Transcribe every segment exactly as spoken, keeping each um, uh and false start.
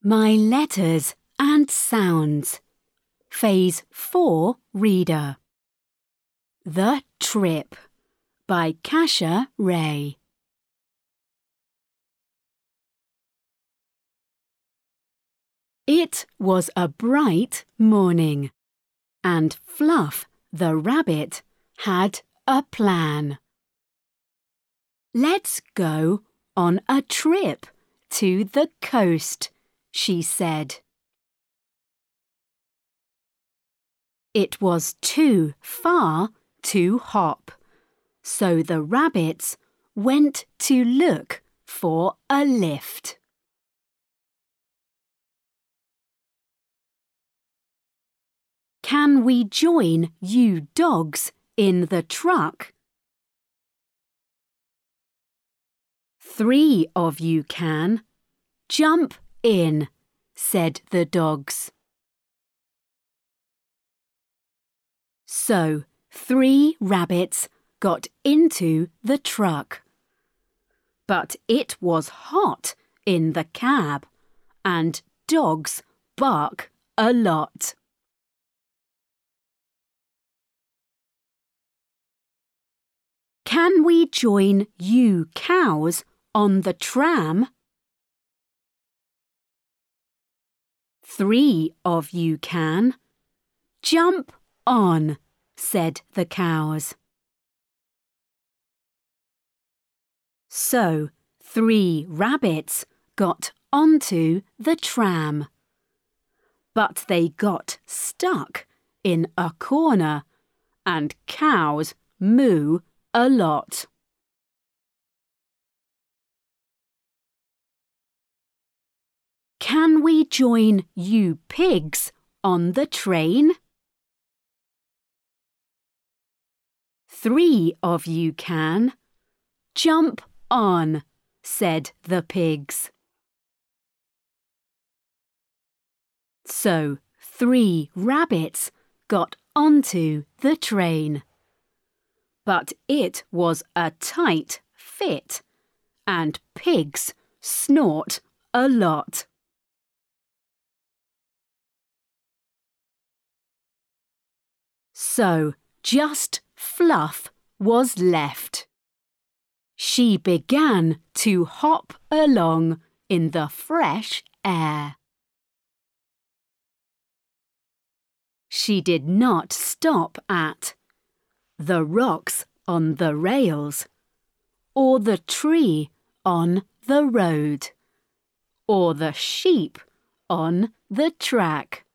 My Letters and Sounds. Phase four Reader. The Trip by Kasha Ray. It was a bright morning, and Fluff the rabbit had a plan. "Let's go on a trip to the coast," she said. It was too far to hop, so the rabbits went to look for a lift. "Can we join you dogs in the truck?" "Three of you can. Jump in," said the dogs. So three rabbits got into the truck. But it was hot in the cab, and dogs bark a lot. "Can we join you cows on the tram?" "Three of you can. Jump on," said the cows. So three rabbits got onto the tram. But they got stuck in a corner, and cows moo a lot. "Can we join you pigs on the train?" "Three of you can. Jump on," said the pigs. So three rabbits got onto the train. But it was a tight fit, and pigs snort a lot. So just Fluff was left. She began to hop along in the fresh air. She did not stop at the rocks on the rails, or the tree on the road, or the sheep on the track.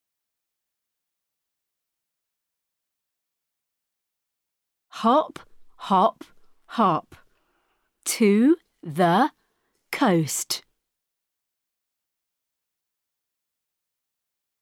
Hop, hop, hop to the coast.